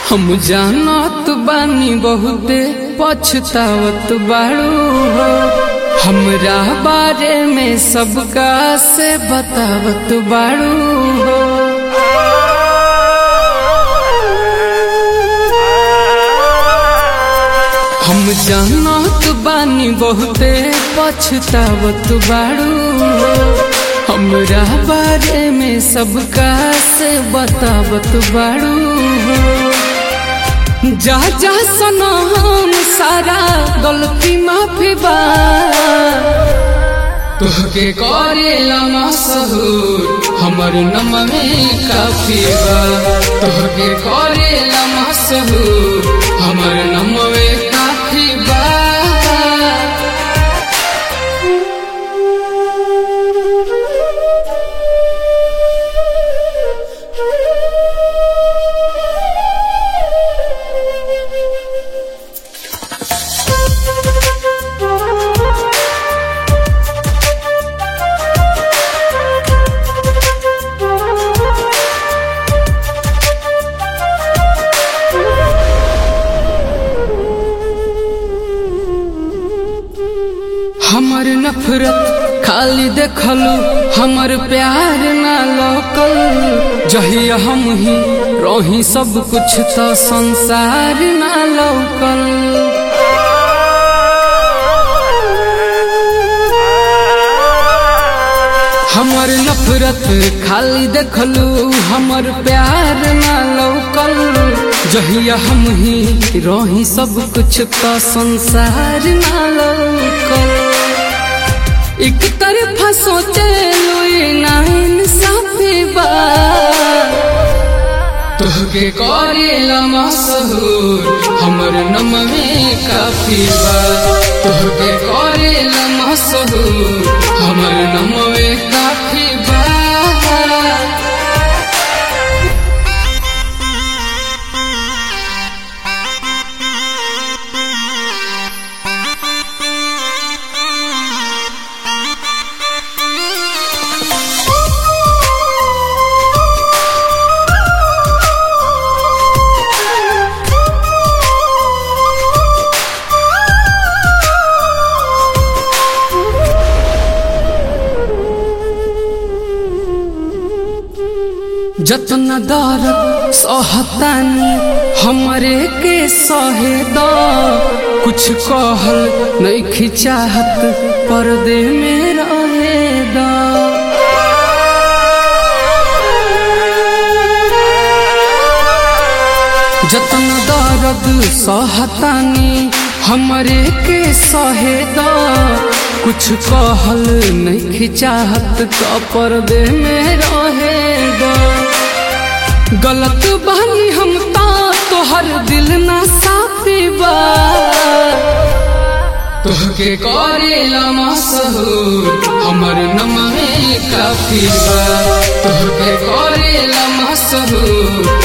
हम जानत बानी बहुते पछतावत बाड़ू हो, हमरा बारे में सबका से बतावत बाड़ू हो। हम जानत बानी बहुते पछतावत बाड़ू हो, हमरा बारे में सबका से बतावत बाड़ू हो। जा जा सनम सारा गलती माफी बा, तोहके करेला मशहूर हमर नम में काफी बा। तोहके करेला मशहूर हमर नम में काफी बा। हमर नफरत खाली देखलू, हमर प्यार ना लौकल। जहिया हम ही रही सब कुछ तो संसार ना लौकल। हमर नफरत खाली देखलू, हमर प्यार ना लौकल। जहिया हम ही रही सब कुछ तो संसार ना लौकल। एक तरफा सोचे ना इंसाफी बा, तोहके करेला मशहूर हमर नम में काफी बा। तोहके करेला मशहूर हमर नम में काफी बा। जतना दर्द सहतानी हमरे के सहे द, कुछ कहल नहीं चाहत पर्दे में रहे द। जतना दर्द सहतानी हमरे के सहे द, कुछ कहल नहीं चाहत तो पर्दे में रहे द। गलत बानी हम ता तोहर दिल ना साफी बा, तोहके करेला मशहूर हमर नम में काफी बा। तोहके करेला मशहूर